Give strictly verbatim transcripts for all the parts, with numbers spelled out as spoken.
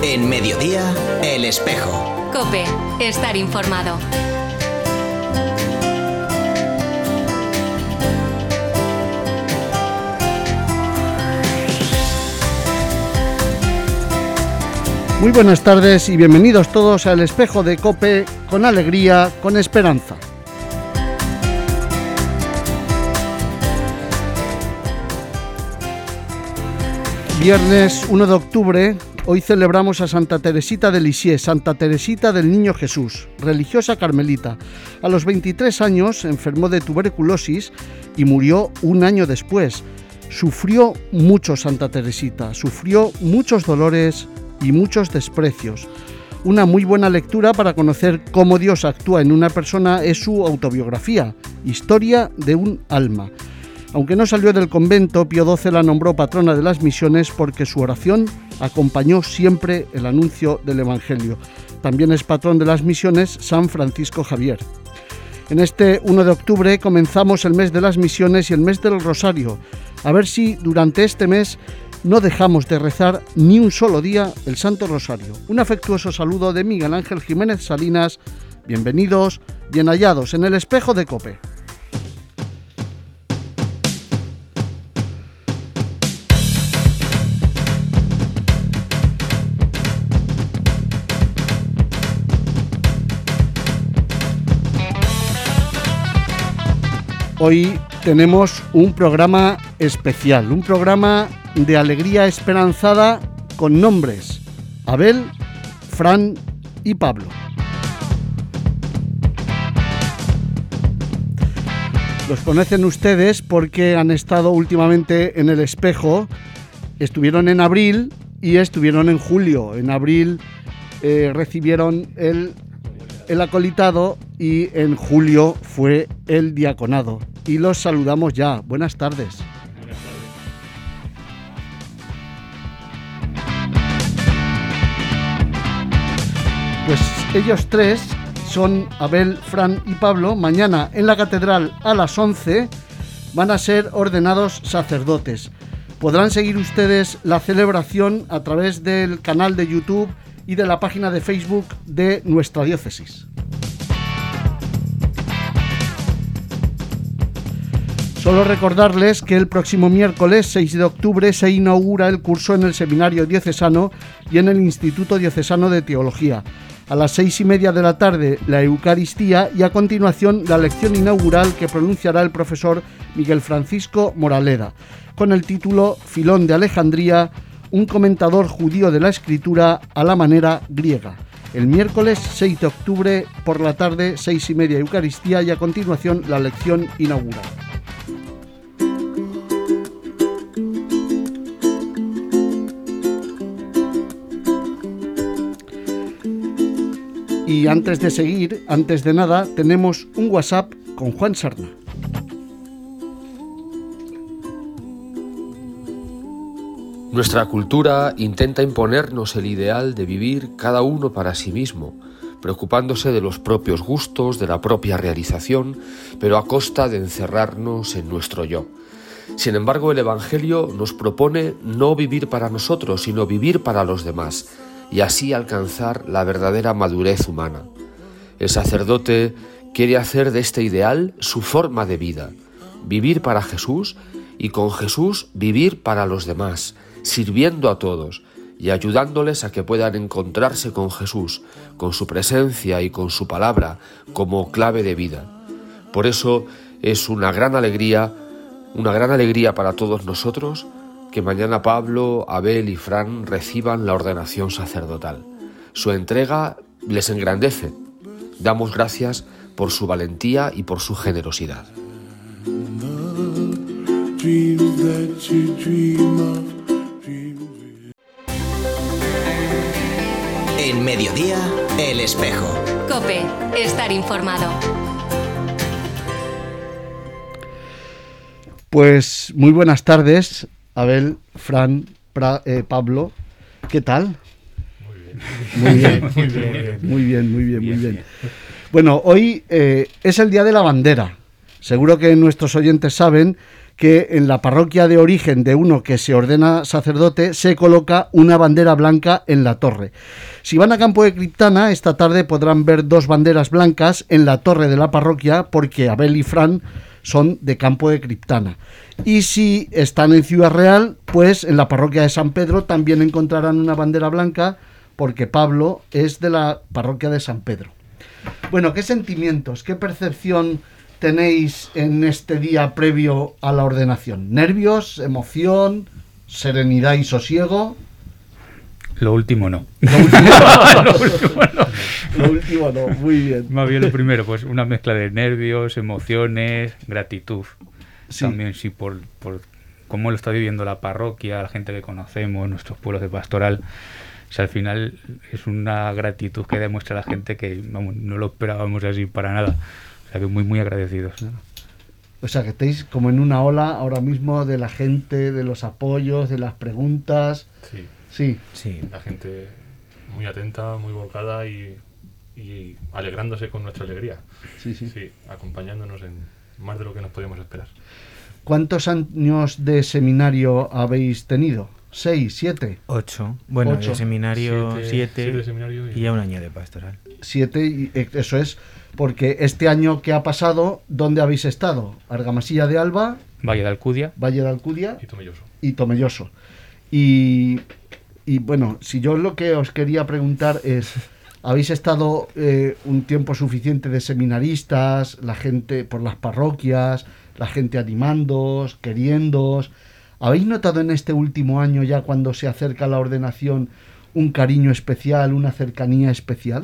En Mediodía, El Espejo. COPE, estar informado. Muy buenas tardes y bienvenidos todos al Espejo de COPE, con alegría, con esperanza. Viernes uno de octubre, hoy celebramos a Santa Teresita de Lisieux, Santa Teresita del Niño Jesús, religiosa carmelita. A los veintitrés años enfermó de tuberculosis y murió un año después. Sufrió mucho Santa Teresita, sufrió muchos dolores y muchos desprecios. Una muy buena lectura para conocer cómo Dios actúa en una persona es su autobiografía, Historia de un alma. Aunque no salió del convento, Pío doce la nombró patrona de las misiones porque su oración acompañó siempre el anuncio del Evangelio. También es patrón de las misiones San Francisco Javier. En este uno de octubre comenzamos el mes de las misiones y el mes del Rosario. A ver si durante este mes no dejamos de rezar ni un solo día el Santo Rosario. Un afectuoso saludo de Miguel Ángel Jiménez Salinas. Bienvenidos, bien hallados en el Espejo de COPE. Hoy tenemos un programa especial, un programa de alegría esperanzada con nombres: Abel, Fran y Pablo. Los conocen ustedes porque han estado últimamente en el Espejo, estuvieron en abril y estuvieron en julio. En abril eh, recibieron el, el acolitado y en julio fue el diaconado. Y los saludamos ya. Buenas tardes. Buenas tardes. Pues ellos tres son Abel, Fran y Pablo. Mañana en la catedral a las once van a ser ordenados sacerdotes. Podrán seguir ustedes la celebración a través del canal de YouTube y de la página de Facebook de nuestra diócesis. Solo recordarles que el próximo miércoles seis de octubre se inaugura el curso en el Seminario Diocesano y en el Instituto Diocesano de Teología. A las seis y media de la tarde la Eucaristía y a continuación la lección inaugural que pronunciará el profesor Miguel Francisco Moraleda, con el título Filón de Alejandría, un comentador judío de la Escritura a la manera griega. El miércoles seis de octubre por la tarde, seis y media Eucaristía y a continuación la lección inaugural. Y antes de seguir, antes de nada, tenemos un WhatsApp con Juan Sarna. Nuestra cultura intenta imponernos el ideal de vivir cada uno para sí mismo, preocupándose de los propios gustos, de la propia realización, pero a costa de encerrarnos en nuestro yo. Sin embargo, el Evangelio nos propone no vivir para nosotros, sino vivir para los demás, y así alcanzar la verdadera madurez humana. El sacerdote quiere hacer de este ideal su forma de vida, vivir para Jesús y con Jesús vivir para los demás, sirviendo a todos y ayudándoles a que puedan encontrarse con Jesús, con su presencia y con su palabra como clave de vida. Por eso es una gran alegría, una gran alegría para todos nosotros que mañana Pablo, Abel y Fran reciban la ordenación sacerdotal. Su entrega les engrandece. Damos gracias por su valentía y por su generosidad. En Mediodía, El Espejo. COPE, estar informado. Pues muy buenas tardes, Abel, Fran, pra, eh, Pablo. ¿Qué tal? Muy bien. Muy bien, muy bien, muy bien, muy bien. Bueno, hoy eh, es el Día de la Bandera. Seguro que nuestros oyentes saben que en la parroquia de origen de uno que se ordena sacerdote se coloca una bandera blanca en la torre. Si van a Campo de Criptana, esta tarde podrán ver dos banderas blancas en la torre de la parroquia, porque Abel y Fran son de Campo de Criptana. Y si están en Ciudad Real, pues en la parroquia de San Pedro también encontrarán una bandera blanca, porque Pablo es de la parroquia de San Pedro. Bueno, ¿qué sentimientos, qué percepción tenéis en este día previo a la ordenación? ¿Nervios, emoción, serenidad y sosiego? Lo último no. Lo último, lo último no. Lo último no, muy bien. Más bien lo primero, pues una mezcla de nervios, emociones, gratitud. Sí. También sí por, por cómo lo está viviendo la parroquia, la gente que conocemos, nuestros pueblos de pastoral. O sea, al final es una gratitud que demuestra la gente que, vamos, no lo esperábamos así para nada. O sea, que muy, muy agradecidos. O sea, que estáis como en una ola ahora mismo de la gente, de los apoyos, de las preguntas. Sí. Sí. Sí. La gente muy atenta, muy volcada y, y alegrándose con nuestra alegría. Sí, sí. Sí, acompañándonos en más de lo que nos podíamos esperar. ¿Cuántos años de seminario habéis tenido? ¿Seis? ¿Siete? Ocho. Bueno, Ocho. de seminario Siete, siete, siete de seminario y... y ya un año de pastoral. Siete, y eso es, porque este año que ha pasado, ¿dónde habéis estado? Argamasilla de Alba, Valle de Alcudia, Valle de Alcudia y Tomelloso. y Tomelloso. Y, y bueno, si yo lo que os quería preguntar es, ¿habéis estado eh, un tiempo suficiente de seminaristas, la gente por las parroquias, la gente animándoos, queriéndoos? ¿Habéis notado en este último año, ya cuando se acerca la ordenación, un cariño especial, una cercanía especial?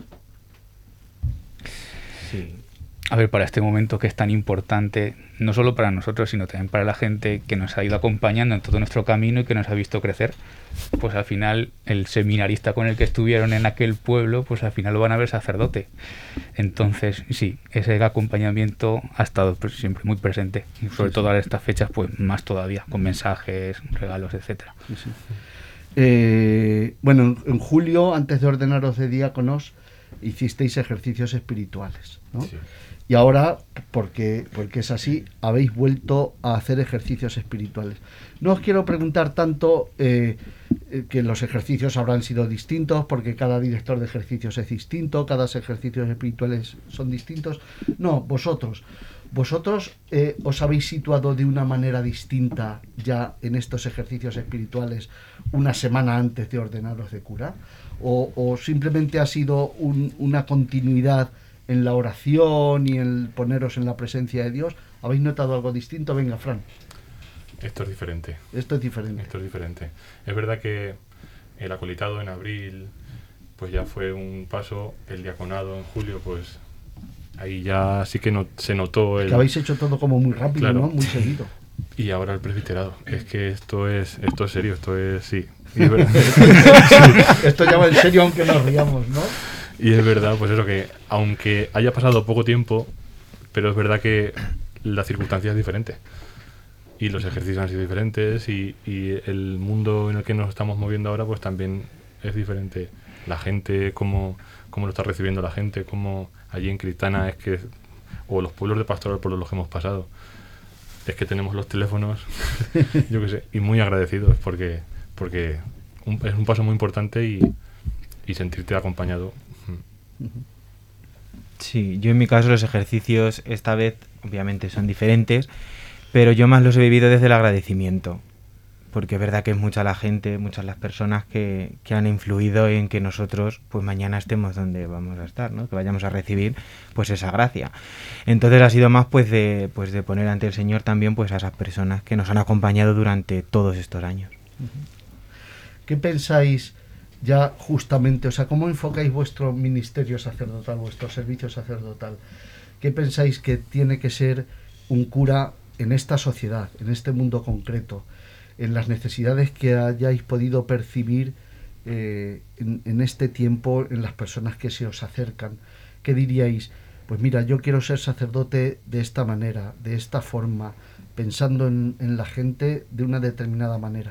Sí. a ver, para este momento que es tan importante, no solo para nosotros, sino también para la gente que nos ha ido acompañando en todo nuestro camino y que nos ha visto crecer, pues al final el seminarista con el que estuvieron en aquel pueblo, pues al final lo van a ver sacerdote. Entonces, sí, ese acompañamiento ha estado siempre muy presente, y sobre todo a estas fechas, pues más todavía, con mensajes, regalos, etcétera. Sí, sí. Eh, bueno, en, en julio, antes de ordenaros de diáconos, hicisteis ejercicios espirituales, ¿no? Sí. Y ahora, porque, porque es así, habéis vuelto a hacer ejercicios espirituales. No os quiero preguntar tanto eh, que los ejercicios habrán sido distintos, porque cada director de ejercicios es distinto, cada ejercicios espirituales son distintos. No, vosotros, vosotros eh, os habéis situado de una manera distinta ya en estos ejercicios espirituales una semana antes de ordenaros de cura, o, o simplemente ha sido un, una continuidad en la oración y en poneros en la presencia de Dios. ¿Habéis notado algo distinto? Venga, Fran. Esto es diferente. Esto es diferente. Esto es diferente. Es verdad que el acolitado en abril, pues ya fue un paso. El diaconado en julio, pues ahí ya sí que no, se notó el... Que habéis hecho todo como muy rápido, Claro. ¿no? Muy seguido. Y ahora el presbiterado. Es que esto es esto es serio, esto es... Sí. Y es verdad, Esto ya va en serio, aunque nos riamos, ¿no? y es verdad, pues eso, que aunque haya pasado poco tiempo, pero es verdad que la circunstancia es diferente. Y los ejercicios han sido diferentes y, y el mundo en el que nos estamos moviendo ahora pues también es diferente. La gente, cómo, cómo lo está recibiendo la gente, cómo allí en Criptana es que... O los pueblos de pastoral por los que hemos pasado. Es que tenemos los teléfonos, yo qué sé, y muy agradecidos porque, porque un, es un paso muy importante y, y sentirte acompañado. Sí, yo en mi caso los ejercicios esta vez obviamente son diferentes, pero yo más los he vivido desde el agradecimiento, porque es verdad que es mucha la gente, muchas las personas que, que han influido en que nosotros pues mañana estemos donde vamos a estar, ¿no? Que vayamos a recibir pues esa gracia. Entonces ha sido más pues de, pues de poner ante el Señor también pues a esas personas que nos han acompañado durante todos estos años. ¿Qué pensáis ya justamente, o sea, cómo enfocáis vuestro ministerio sacerdotal, vuestro servicio sacerdotal? ¿Qué pensáis que tiene que ser un cura en esta sociedad, en este mundo concreto, en las necesidades que hayáis podido percibir eh, en, en este tiempo, en las personas que se os acercan? ¿Qué diríais? Pues mira, yo quiero ser sacerdote de esta manera, de esta forma, pensando en, en la gente de una determinada manera.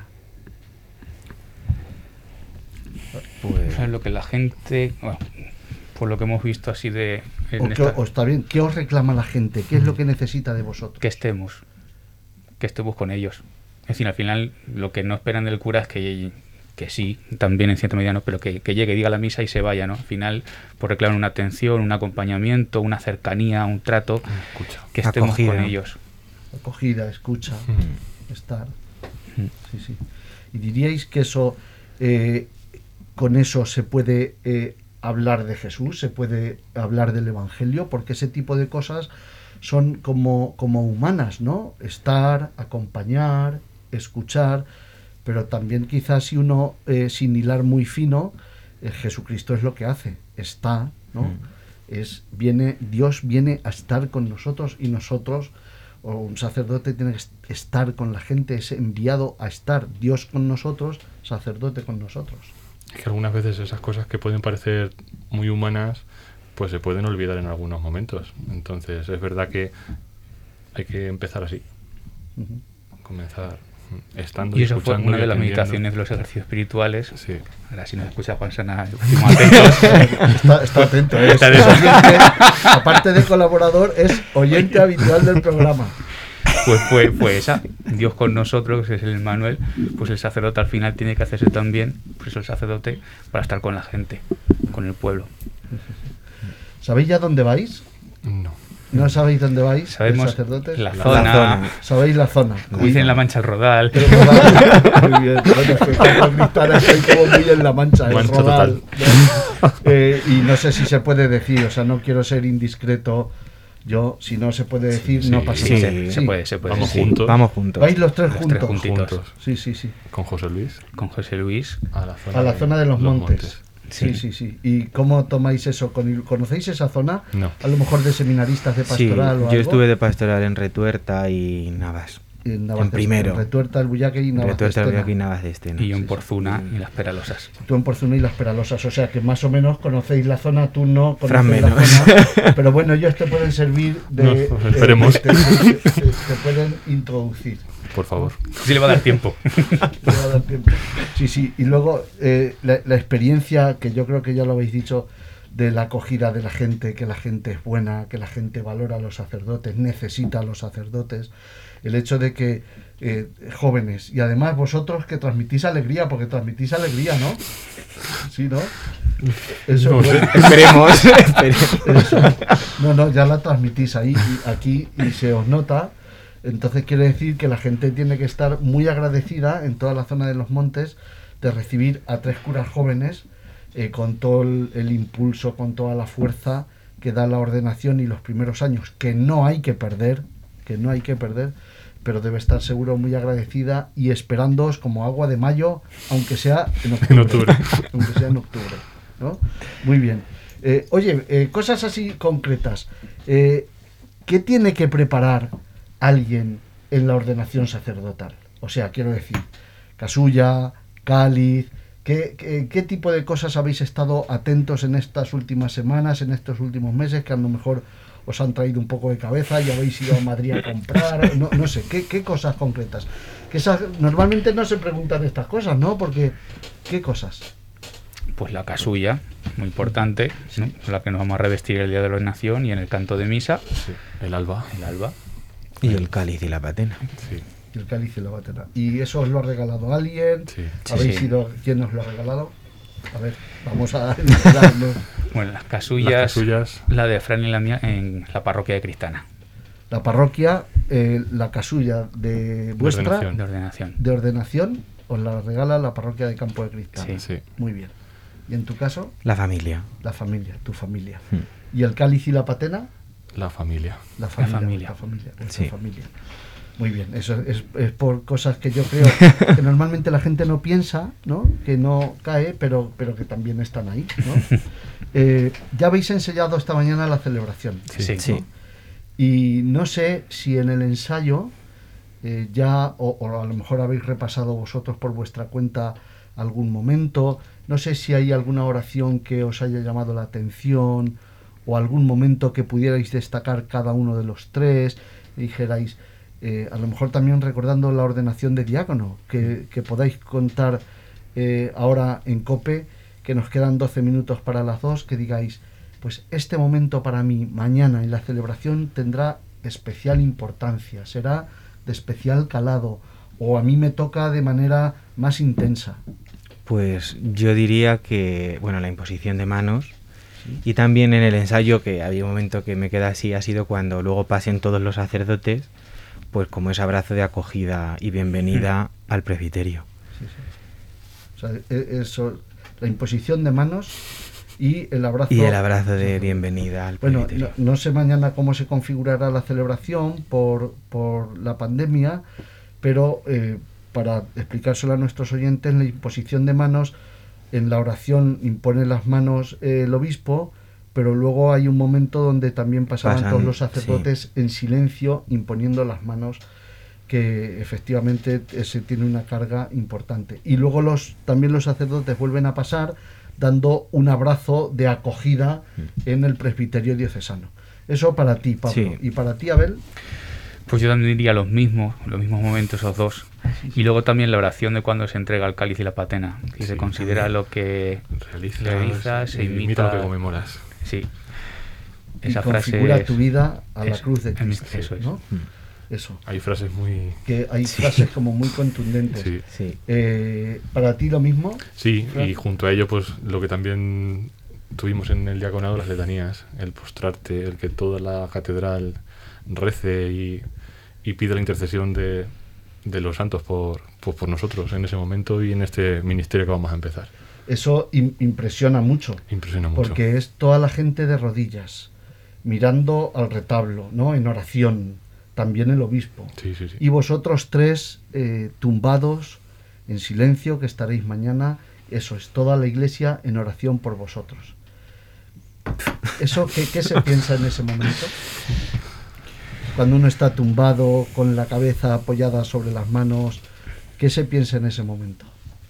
Pues, O sea, lo que la gente, bueno, por lo que hemos visto así de... en O, que, esta- o está bien, ¿qué os reclama la gente? ¿Qué es lo que necesita de vosotros? que estemos, que estemos con ellos. Es decir, al final lo que no esperan del cura es que, que sí, también en cierta medida, ¿no? Pero que, que llegue, diga la misa y se vaya, ¿no? Al final, pues reclaman una atención, un acompañamiento, una cercanía, un trato, Escucha. que estemos Acogida. con ellos. Acogida, escucha, Mm. estar. Mm. Sí, sí. ¿Y diríais que eso, eh, con eso se puede eh, hablar de Jesús, se puede hablar del Evangelio? Porque ese tipo de cosas son como, como humanas, ¿no? Estar, acompañar, escuchar, pero también quizás si uno, eh, sin hilar muy fino, eh, Jesucristo es lo que hace, está, ¿no? Mm. Es, viene, Dios viene a estar con nosotros y nosotros, o un sacerdote tiene que est- estar con la gente, es enviado a estar, Dios con nosotros, sacerdote con nosotros. Es que algunas veces esas cosas que pueden parecer muy humanas, pues se pueden olvidar en algunos momentos. Entonces es verdad que hay que empezar así. Ujú. Comenzar mm, estando Y eso fue escuchando una y de las atendiendo. meditaciones de los ejercicios espirituales. Sí. Ahora si nos escucha Juan Sana, estamos atentos. Está, está atento, ¿eh? Está Es atento. oyente, aparte de colaborador, es oyente habitual del programa. Pues fue, fue esa, Dios con nosotros, que es el Emmanuel, pues el sacerdote al final tiene que hacerse también, pues el sacerdote, para estar con la gente, con el pueblo. ¿Sabéis ya dónde vais? No. ¿No sabéis dónde vais? Sabemos el sacerdote? la La zona, zona. Sabéis la zona. como dicen en La Mancha, el Rodal. El Rodal. Muy bien. Bueno, es que Campo Cristana estoy como muy en la mancha, el Mancha Rodal. ¿No? Eh, y no sé si se puede decir, o sea, no quiero ser indiscreto. Yo, si no se puede decir, Sí, no sí, pasa sí, nada. se, se puede, se puede. Vamos sí. juntos. Vamos juntos. Vais los tres Los juntos. tres juntitos. Juntos. Sí, sí, sí. Con José Luis Con José Luis. a la zona, A la zona de los, montes. Sí, Sí. sí, sí. ¿Y cómo tomáis eso? ¿Con- ¿Conocéis esa zona? No. A lo mejor de seminaristas de Sí, pastoral o algo. yo estuve de pastoral en Retuerta y Navas. En, Navas en de- primero. en Retuerta, el Bullaque y Navas de Retuerta Estena. aquí Navas de Estena. Y yo en sí, Porzuna sí. y Las Peralosas. Tú en Porzuna y Las Peralosas, o sea que más o menos conocéis la zona, tú no Fran conoces la menos. zona, pero bueno, ellos te pueden servir de... No, eh, esperemos. te, te- te- te pueden introducir. Por favor. Sí le va a dar tiempo. Le va a dar tiempo. Sí, sí, y luego eh, la, la experiencia, que yo creo que ya lo habéis dicho, de la acogida de la gente, que la gente es buena, que la gente valora a los sacerdotes, necesita a los sacerdotes, el hecho de que eh, jóvenes, y además vosotros que transmitís alegría, porque transmitís alegría, ¿no? Sí, ¿no? Eso No es sé. bueno. Esperemos, esperemos. Eso. No, no, ya la transmitís ahí, y aquí, y se os nota. Entonces quiere decir que la gente tiene que estar muy agradecida en toda la zona de los montes de recibir a tres curas jóvenes eh, con todo el, el impulso, con toda la fuerza que da la ordenación y los primeros años, que no hay que perder, que no hay que perder, pero debe estar seguro muy agradecida y esperándoos como agua de mayo, aunque sea en octubre. En octubre. Aunque sea en octubre, ¿no? Muy bien. Eh, oye, eh, cosas así concretas. Eh, ¿Qué tiene que preparar alguien en la ordenación sacerdotal? O sea, quiero decir, casulla, cáliz, ¿qué, qué, qué tipo de cosas habéis estado atentos en estas últimas semanas, en estos últimos meses, que a lo mejor os han traído un poco de cabeza y habéis ido a Madrid a comprar? No, no sé, ¿qué, qué cosas concretas? Que esas, normalmente no se preguntan estas cosas, ¿no? Porque, ¿qué cosas? Pues la casulla, muy importante, ¿no? La que nos vamos a revestir el día de la ordenación y en el canto de misa, Sí. El alba. el alba. Y el cáliz y la patena. Sí. El cáliz y la batera. ¿Y eso os lo ha regalado alguien? Sí. ¿Habéis Sí, sí. sido quien os lo ha regalado? A ver, vamos a enterarnos. Bueno, las casullas, Las casullas. la de Fran y la mía en la parroquia de Cristana, La parroquia, eh, la casulla de vuestra ordenación. de ordenación. de ordenación, os la regala la parroquia de Campo de Cristana. Sí. Sí. Muy bien. ¿Y en tu caso? La familia. La familia, tu familia. Hmm. ¿Y el cáliz y la patena? La familia. La familia. familia. La familia. vuestra Sí. familia. Muy bien, eso es, es por cosas que yo creo que normalmente la gente no piensa, ¿no? Que no cae, pero, pero que también están ahí, ¿no? Eh, ya habéis ensayado esta mañana la celebración. Sí. Sí. Y no sé si en el ensayo eh, ya, o, o a lo mejor habéis repasado vosotros por vuestra cuenta algún momento, no sé si hay alguna oración que os haya llamado la atención o algún momento que pudierais destacar cada uno de los tres, y dijerais, eh, a lo mejor también recordando la ordenación de diácono, que, que podáis contar eh, ahora en COPE, que nos quedan doce minutos para las dos, que digáis, pues este momento para mí, mañana en la celebración, tendrá especial importancia, será de especial calado, o a mí me toca de manera más intensa? Pues yo diría que, bueno, la imposición de manos, sí. Y también en el ensayo, que había un momento que me queda así, ha sido cuando luego pasen todos los sacerdotes, pues como ese abrazo de acogida y bienvenida mm. al presbiterio. Sí, sí. O sea, eso, la imposición de manos y el abrazo... Y el abrazo de bienvenida al bueno, presbiterio. No, no sé mañana cómo se configurará la celebración por, por la pandemia, pero eh, para explicárselo a nuestros oyentes, la imposición de manos, en la oración impone las manos eh, el obispo, pero luego hay un momento donde también pasaban Pasan, todos los sacerdotes sí. en silencio imponiendo las manos, que efectivamente ese tiene una carga importante. Y luego los también los sacerdotes vuelven a pasar dando un abrazo de acogida en el presbiterio diocesano. Eso para ti, Pablo. Sí. ¿Y para ti, Abel? Pues yo también diría los mismos, los mismos momentos, esos dos. Sí, sí. Y luego también la oración de cuando se entrega el cáliz y la patena, que sí, se considera también. Lo que realizas, realizas se imita. Imita lo que conmemoras. Sí. Esa y frase configura es, tu vida a la eso, cruz de Cristo. Eso es. ¿No? Eso. Hay frases muy... Que hay sí. frases como muy contundentes. Sí. Sí. Eh, ¿Para ti lo mismo? Sí, Fran? Y junto a ello, pues lo que también tuvimos en el diaconado, las letanías, el postrarte, el que toda la catedral rece y, y pide la intercesión de, de los santos por, por, por nosotros en ese momento y en este ministerio que vamos a empezar. Eso im- impresiona mucho. Impresiona mucho. Porque es toda la gente de rodillas, mirando al retablo, ¿no? En oración, también el obispo. Sí, sí, sí. Y vosotros tres eh, tumbados, en silencio, que estaréis mañana. Eso es, toda la iglesia en oración por vosotros. ¿Eso qué, qué se piensa en ese momento? Cuando uno está tumbado, con la cabeza apoyada sobre las manos, ¿qué se piensa en ese momento?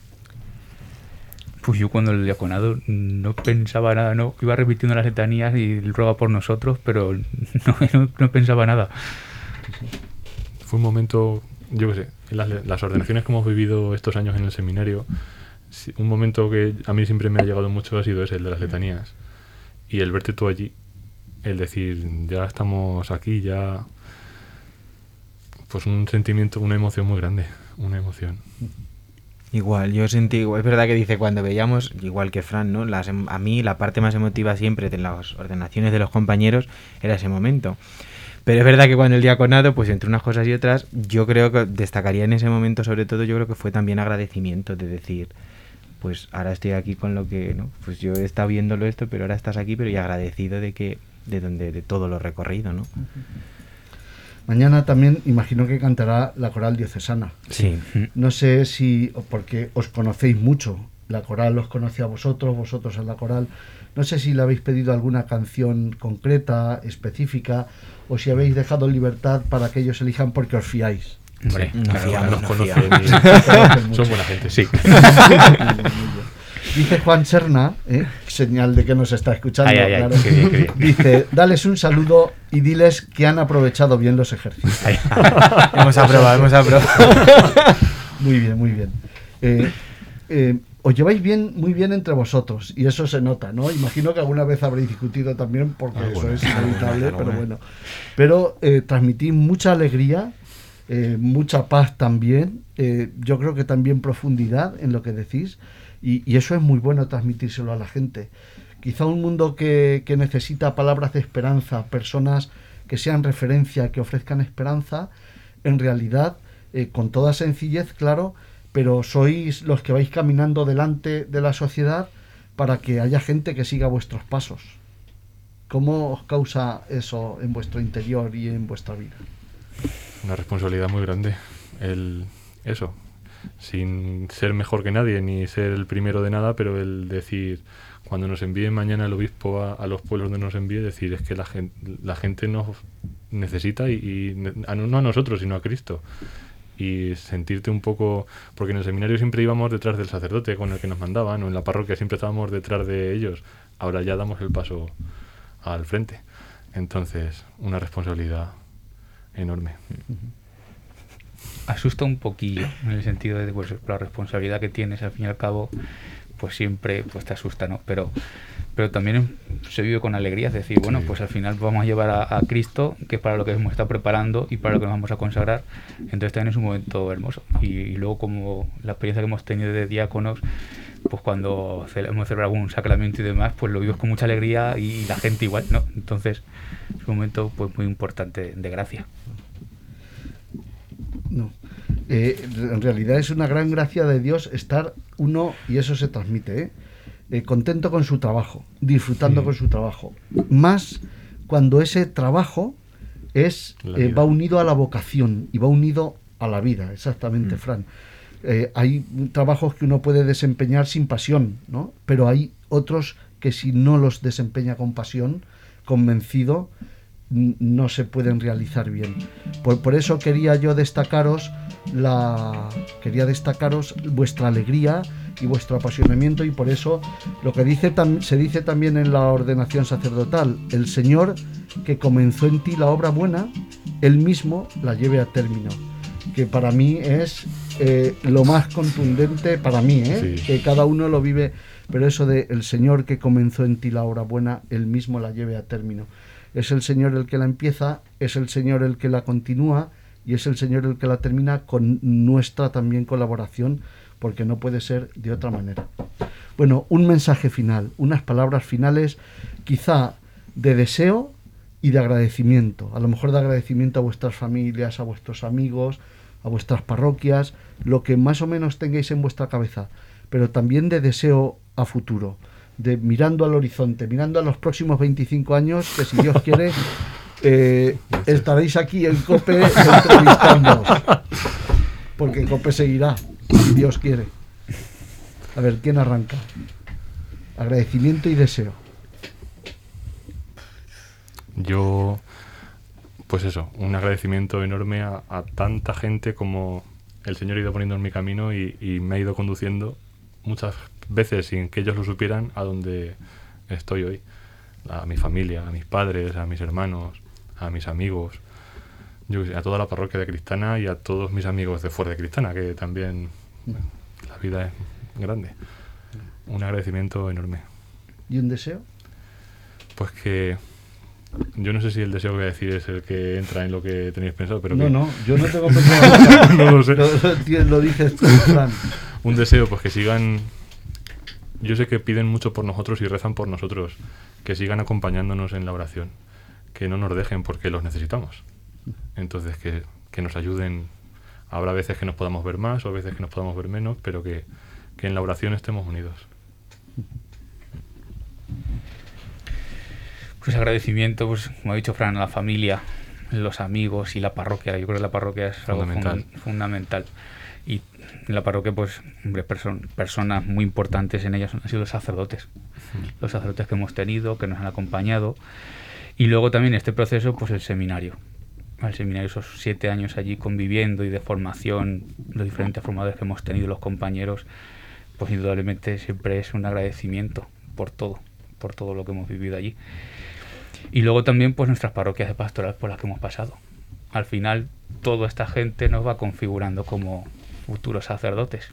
Pues yo cuando el diaconado no pensaba nada, no iba repitiendo las letanías y ruega por nosotros, pero no, no, no pensaba nada. Fue un momento, yo qué sé, las, las ordenaciones que hemos vivido estos años en el seminario, un momento que a mí siempre me ha llegado mucho ha sido ese, el de las letanías. Y el verte tú allí, el decir, ya estamos aquí, ya... Pues un sentimiento, una emoción muy grande, una emoción. Igual, yo sentí, es verdad que dice cuando veíamos, igual que Fran, ¿no? Las, a mí la parte más emotiva siempre de las ordenaciones de los compañeros era ese momento. Pero es verdad que cuando el diaconado, pues entre unas cosas y otras, yo creo que destacaría en ese momento, sobre todo, yo creo que fue también agradecimiento de decir, pues ahora estoy aquí con lo que, ¿no? Pues yo he estado viéndolo esto, pero ahora estás aquí, pero y agradecido de que, de donde, de todo lo recorrido, ¿no? Mañana también imagino que cantará la coral diocesana. Sí. No sé si, porque os conocéis mucho, la coral os conoce a vosotros, vosotros a la coral. No sé si le habéis pedido alguna canción concreta, específica, o si habéis dejado libertad para que ellos elijan porque os fiáis. Hombre, sí, nos fiamos, nos nos conocen fiamos. y son buena gente, sí. Dice Juan Serna, ¿eh? Señal de que nos está escuchando, ay, ay, claro. ay, qué bien, qué bien. Dice, dales un saludo y diles que han aprovechado bien los ejercicios. Ay, hemos aprobado, hemos aprobado. Muy bien, muy bien. Eh, eh, os lleváis bien, muy bien entre vosotros y eso se nota, ¿no? Imagino que alguna vez habréis discutido también porque ah, eso bueno, es inevitable, bueno, pero bueno. Pero eh, transmitís mucha alegría, eh, mucha paz también, eh, yo creo que también profundidad en lo que decís. Y, y eso es muy bueno transmitírselo a la gente. Quizá un mundo que, que necesita palabras de esperanza, personas que sean referencia, que ofrezcan esperanza, en realidad, eh, con toda sencillez, claro, pero sois los que vais caminando delante de la sociedad para que haya gente que siga vuestros pasos. ¿Cómo os causa eso en vuestro interior y en vuestra vida? Una responsabilidad muy grande. El, eso... sin ser mejor que nadie ni ser el primero de nada, pero el decir, cuando nos envíe mañana el obispo a, a los pueblos donde nos envíe, decir es que la gente, la gente nos necesita y, y a, no a nosotros sino a Cristo, y sentirte un poco, porque en el seminario siempre íbamos detrás del sacerdote con el que nos mandaban, o en la parroquia siempre estábamos detrás de ellos, ahora ya damos el paso al frente, entonces una responsabilidad enorme. Asusta un poquillo, en el sentido de pues, la responsabilidad que tienes, al fin y al cabo, pues siempre pues te asusta, ¿no? Pero pero también se vive con alegría, es decir, bueno, pues al final vamos a llevar a, a Cristo, que es para lo que hemos estado preparando y para lo que nos vamos a consagrar, entonces también es un momento hermoso. Y, y luego, como la experiencia que hemos tenido de diáconos, pues cuando ce- hemos celebrado algún sacramento y demás, pues lo vivimos con mucha alegría y la gente igual, ¿no? Entonces es un momento pues muy importante de gracia. No. Eh, en realidad es una gran gracia de Dios estar uno, y eso se transmite, ¿eh? Eh, contento con su trabajo, disfrutando Sí. con su trabajo. Más cuando ese trabajo es La eh, vida. va unido a la vocación y va unido a la vida, exactamente, Mm. Fran. Eh, hay trabajos que uno puede desempeñar sin pasión, ¿no? Pero hay otros que si no los desempeña con pasión, convencido, n- no se pueden realizar bien. Por, por eso quería yo destacaros la quería destacaros vuestra alegría y vuestro apasionamiento, y por eso lo que dice tam- se dice también en la ordenación sacerdotal: el Señor que comenzó en ti la obra buena, Él mismo la lleve a término. Que para mí es eh, lo más contundente para mí, ¿eh? Sí. Que cada uno lo vive, pero eso de el Señor que comenzó en ti la obra buena, Él mismo la lleve a término. Es el Señor el que la empieza, es el Señor el que la continúa y es el Señor el que la termina, con nuestra también colaboración, porque no puede ser de otra manera. Bueno, un mensaje final, unas palabras finales, quizá de deseo y de agradecimiento. A lo mejor de agradecimiento a vuestras familias, a vuestros amigos, a vuestras parroquias, lo que más o menos tengáis en vuestra cabeza, pero también de deseo a futuro, de mirando al horizonte, mirando a los próximos veinticinco años, que si Dios quiere, eh, estaréis aquí en COPE entrevistándoos, porque COPE seguirá, si Dios quiere. A ver, ¿quién arranca? Agradecimiento y deseo. Yo, pues eso, un agradecimiento enorme a, a tanta gente como el Señor ha ido poniendo en mi camino y, y me ha ido conduciendo muchas veces sin que ellos lo supieran a donde estoy hoy. A mi familia, a mis padres, a mis hermanos, a mis amigos, yo qué sé, a toda la parroquia de Cristana y a todos mis amigos de fuera de Cristana, que también bueno, la vida es grande. Un agradecimiento enorme. ¿Y un deseo? Pues que yo no sé si el deseo que voy a decir es el que entra en lo que tenéis pensado, pero No, que no, yo no tengo pensado. no lo sé. Lo, lo- lo dices tú, Fran. Un deseo, pues que sigan. Yo sé que piden mucho por nosotros y rezan por nosotros, que sigan acompañándonos en la oración, que no nos dejen porque los necesitamos. Entonces, que, que nos ayuden. Habrá veces que nos podamos ver más o veces que nos podamos ver menos, pero que, que en la oración estemos unidos. Pues agradecimiento, pues como ha dicho Fran, a la familia, los amigos y la parroquia. Yo creo que la parroquia es algo Fundamental. fun- fundamental. Y en la parroquia, pues, hombre, person- personas muy importantes en ellas han sido los sacerdotes. Los sacerdotes que hemos tenido, que nos han acompañado. Y luego también este proceso, pues el seminario. El seminario, esos siete años allí conviviendo y de formación, los diferentes formadores que hemos tenido, los compañeros, pues indudablemente siempre es un agradecimiento por todo, por todo lo que hemos vivido allí. Y luego también pues nuestras parroquias de pastoral por las que hemos pasado. Al final toda esta gente nos va configurando como futuros sacerdotes.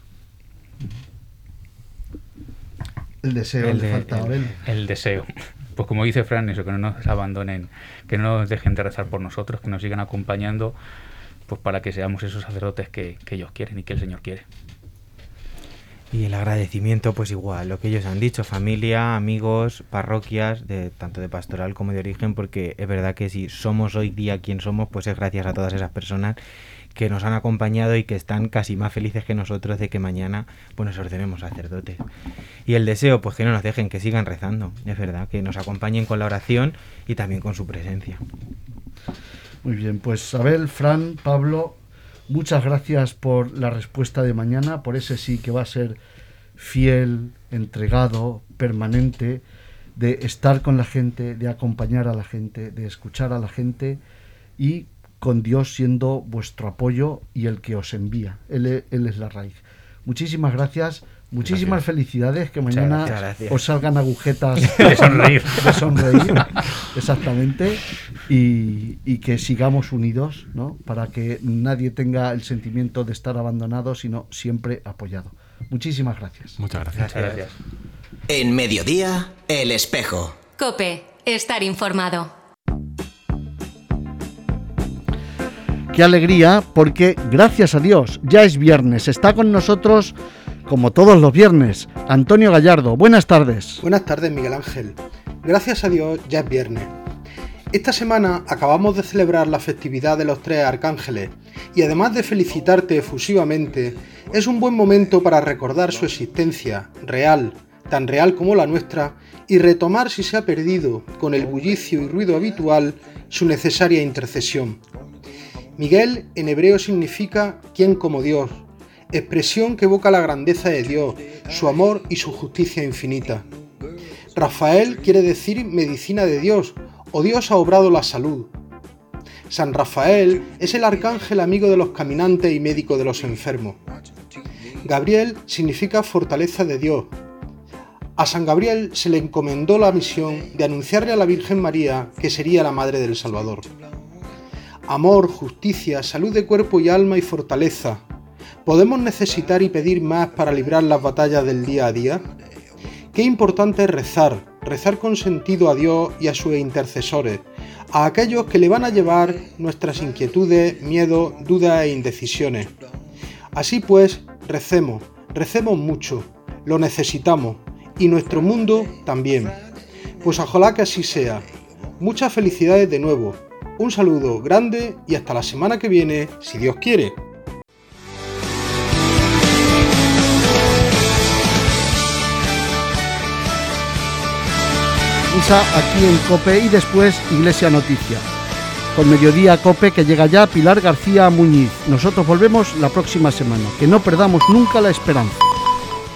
El deseo, El le de- falta a el- Abel. El deseo. Pues como dice Fran, eso, que no nos abandonen, que no nos dejen de rezar por nosotros, que nos sigan acompañando, pues para que seamos esos sacerdotes que, que ellos quieren y que el Señor quiere. Y el agradecimiento, pues igual, lo que ellos han dicho, familia, amigos, parroquias, de tanto de pastoral como de origen, porque es verdad que si somos hoy día quien somos, pues es gracias a todas esas personas que nos han acompañado y que están casi más felices que nosotros de que mañana pues nos ordenemos sacerdotes. Y el deseo, pues que no nos dejen, que sigan rezando, es verdad, que nos acompañen con la oración y también con su presencia. Muy bien, pues Abel, Fran, Pablo, muchas gracias por la respuesta de mañana, por ese sí que va a ser fiel, entregado, permanente, de estar con la gente, de acompañar a la gente, de escuchar a la gente y con Dios siendo vuestro apoyo y el que os envía. Él, e- él es la raíz. Muchísimas gracias, muchísimas Gracias. felicidades, que Muchas mañana gracias. Gracias. os salgan agujetas De sonreír. de sonreír, exactamente, y, y que sigamos unidos, ¿no? Para que nadie tenga el sentimiento de estar abandonado, sino siempre apoyado. Muchísimas gracias. Muchas gracias. Muchas gracias. En Mediodía, El Espejo. COPE. Estar informado. Qué alegría, porque gracias a Dios ya es viernes. Está con nosotros, como todos los viernes, Antonio Gallardo. Buenas tardes. Buenas tardes, Miguel Ángel. Gracias a Dios ya es viernes. Esta semana acabamos de celebrar la festividad de los tres arcángeles y además de felicitarte efusivamente, es un buen momento para recordar su existencia real, tan real como la nuestra, y retomar si se ha perdido, con el bullicio y ruido habitual, su necesaria intercesión. Miguel en hebreo significa quien como Dios, expresión que evoca la grandeza de Dios, su amor y su justicia infinita. Rafael quiere decir medicina de Dios, o Dios ha obrado la salud. San Rafael es el arcángel amigo de los caminantes y médico de los enfermos. Gabriel significa fortaleza de Dios. A San Gabriel se le encomendó la misión de anunciarle a la Virgen María que sería la madre del Salvador. Amor, justicia, salud de cuerpo y alma y fortaleza. ¿Podemos necesitar y pedir más para librar las batallas del día a día? Qué importante es rezar, rezar con sentido a Dios y a sus intercesores, a aquellos que le van a llevar nuestras inquietudes, miedos, dudas e indecisiones. Así pues, recemos, recemos mucho, lo necesitamos, y nuestro mundo también. Pues ojalá que así sea. Muchas felicidades de nuevo, un saludo grande y hasta la semana que viene, si Dios quiere. Aquí en COPE y después Iglesia Noticia. Con Mediodía COPE, que llega ya Pilar García Muñiz. Nosotros volvemos la próxima semana. Que no perdamos nunca la esperanza.